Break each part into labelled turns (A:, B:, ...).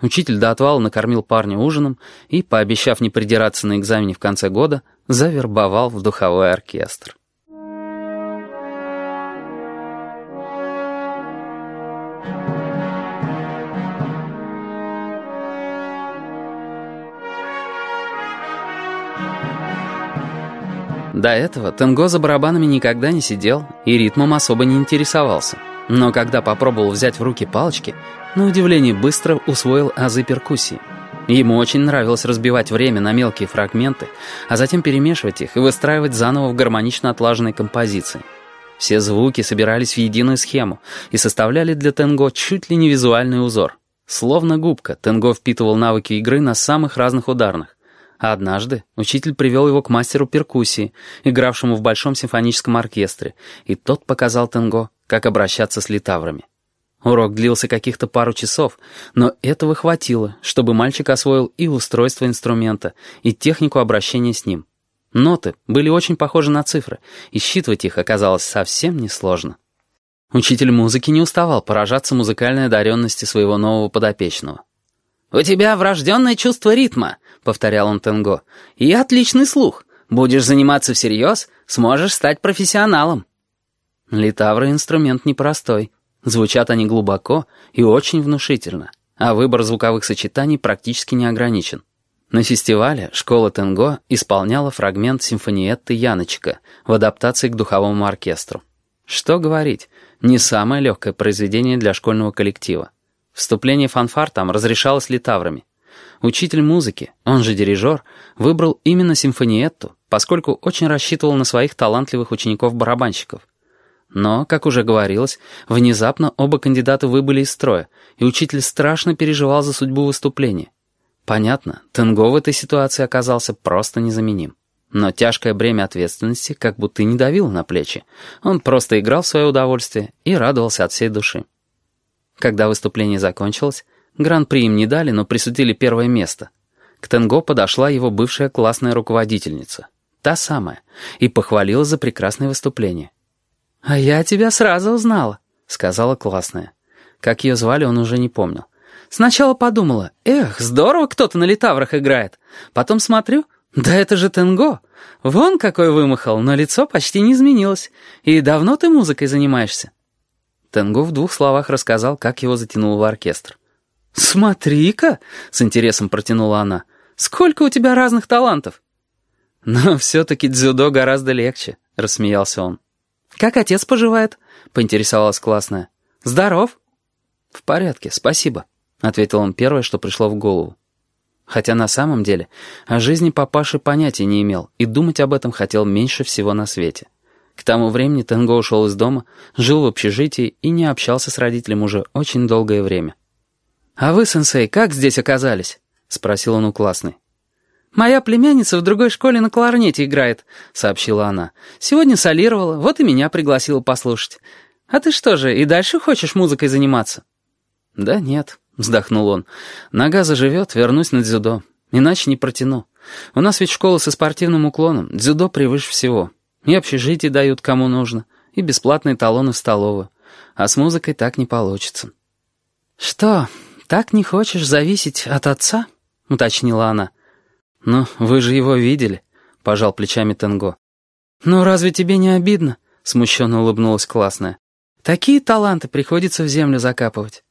A: Учитель до отвала накормил парня ужином и, пообещав не придираться на экзамене в конце года, завербовал в духовой оркестр. До этого Тенго за барабанами никогда не сидел и ритмом особо не интересовался. Но когда попробовал взять в руки палочки, на удивление быстро усвоил азы перкуссии. Ему очень нравилось разбивать время на мелкие фрагменты, а затем перемешивать их и выстраивать заново в гармонично отлаженной композиции. Все звуки собирались в единую схему и составляли для Тенго чуть ли не визуальный узор. Словно губка, Тенго впитывал навыки игры на самых разных ударных. А однажды учитель привел его к мастеру перкуссии, игравшему в Большом симфоническом оркестре, и тот показал Тенго, как обращаться с литаврами. Урок длился каких-то пару часов, но этого хватило, чтобы мальчик освоил и устройство инструмента, и технику обращения с ним. Ноты были очень похожи на цифры, и считывать их оказалось совсем несложно. Учитель музыки не уставал поражаться музыкальной одаренности своего нового подопечного. «У тебя врожденное чувство ритма», — повторял он Тенго, — «и отличный слух. Будешь заниматься всерьез, сможешь стать профессионалом». Литавры — инструмент непростой. Звучат они глубоко и очень внушительно, а выбор звуковых сочетаний практически не ограничен. На фестивале школа Тенго исполняла фрагмент симфониетты Яночка в адаптации к духовому оркестру. Что говорить, не самое легкое произведение для школьного коллектива. Вступление фанфар там разрешалось литаврами. Учитель музыки, он же дирижер, выбрал именно симфониетту, поскольку очень рассчитывал на своих талантливых учеников-барабанщиков. Но, как уже говорилось, внезапно оба кандидата выбыли из строя, и учитель страшно переживал за судьбу выступления. Понятно, Тенго в этой ситуации оказался просто незаменим. Но тяжкое бремя ответственности как будто и не давило на плечи. Он просто играл в свое удовольствие и радовался от всей души. Когда выступление закончилось, гран-при им не дали, но присудили первое место. К Тенго подошла его бывшая классная руководительница, та самая, и похвалила за прекрасное выступление. «А я тебя сразу узнала», — сказала классная. Как ее звали, он уже не помнил. Сначала подумала, здорово кто-то на литаврах играет. Потом смотрю, да это же Тенго. Вон какой вымахал, но лицо почти не изменилось. И давно ты музыкой занимаешься?» Тенго в 2 словах рассказал, как его затянуло в оркестр. «Смотри-ка», — с интересом протянула она, — «сколько у тебя разных талантов». «Но все-таки дзюдо гораздо легче», — рассмеялся он. «Как отец поживает?» — поинтересовалась классная. «Здоров?» «В порядке, спасибо», — ответил он первое, что пришло в голову. Хотя на самом деле о жизни папаши понятия не имел и думать об этом хотел меньше всего на свете. К тому времени Тенго ушел из дома, жил в общежитии и не общался с родителем уже очень долгое время. «А вы, сенсей, как здесь оказались?» — спросил он у классной. «Моя племянница в другой школе на кларнете играет», — сообщила она. «Сегодня солировала, вот и меня пригласила послушать. А ты что же, и дальше хочешь музыкой заниматься?» «Да нет», — вздохнул он. «Нога заживет, вернусь на дзюдо. Иначе не протяну. У нас ведь школа со спортивным уклоном, дзюдо превыше всего. И общежитие дают кому нужно, и бесплатные талоны в столовую. А с музыкой так не получится». «Что, так не хочешь зависеть от отца?» — уточнила она. «Ну, вы же его видели», — пожал плечами Тенго. «Ну, разве тебе не обидно?» — смущенно улыбнулась классная. «Такие таланты приходится в землю закапывать».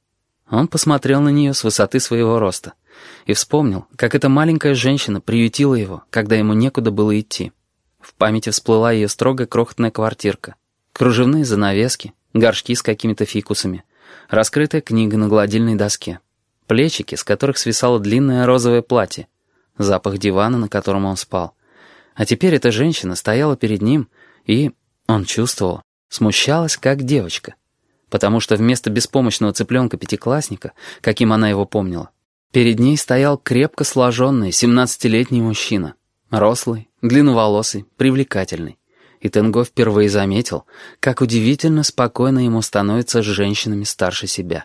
A: Он посмотрел на нее с высоты своего роста и вспомнил, как эта маленькая женщина приютила его, когда ему некуда было идти. В памяти всплыла ее строгая крохотная квартирка, кружевные занавески, горшки с какими-то фикусами, раскрытая книга на гладильной доске, плечики, с которых свисало длинное розовое платье, запах дивана, на котором он спал. А теперь эта женщина стояла перед ним и, он чувствовал, смущалась, как девочка. Потому что вместо беспомощного цыпленка-пятиклассника, каким она его помнила, перед ней стоял крепко сложенный 17-летний мужчина. Рослый, длинноволосый, привлекательный. И Тенго впервые заметил, как удивительно спокойно ему становится с женщинами старше себя.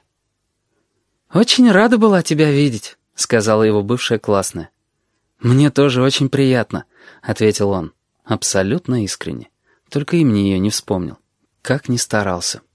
A: «Очень рада была тебя видеть», — сказала его бывшая классная. «Мне тоже очень приятно», — ответил он, абсолютно искренне. Только имени ее не вспомнил, как ни старался.